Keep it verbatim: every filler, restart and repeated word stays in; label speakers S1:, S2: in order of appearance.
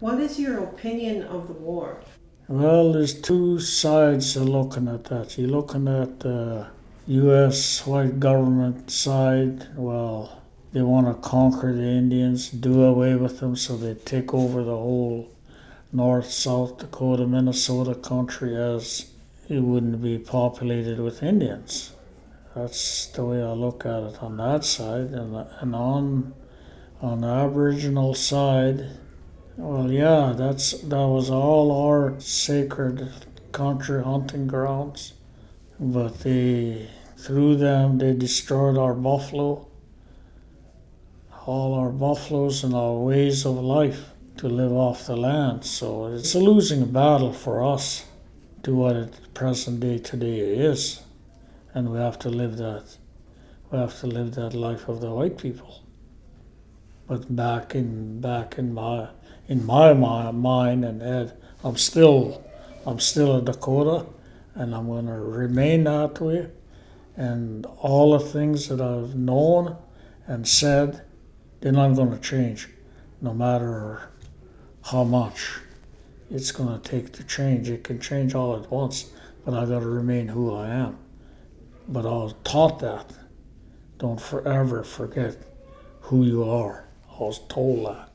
S1: What is your opinion of the war?
S2: Well, there's two sides of looking at that. You're looking at the U S white government side. Well, they want to conquer the Indians, do away with them so they take over the whole North, South Dakota, Minnesota country as it wouldn't be populated with Indians. That's the way I look at it on that side. And, and on, on the Aboriginal side, well, yeah, that's that was all our sacred country hunting grounds, but they through them they destroyed our buffalo, all our buffaloes and our ways of life to live off the land. So it's a losing battle for us to what it present day today is, and we have to live that. We have to live that life of the white people. But back in back in my in my mind and head, I'm still I'm still a Dakota, and I'm going to remain that way. And all the things that I've known and said, they're not going to change, no matter how much it's going to take to change. It can change all at once, but I got to remain who I am. But I was taught that. Don't forever forget who you are. I was told that.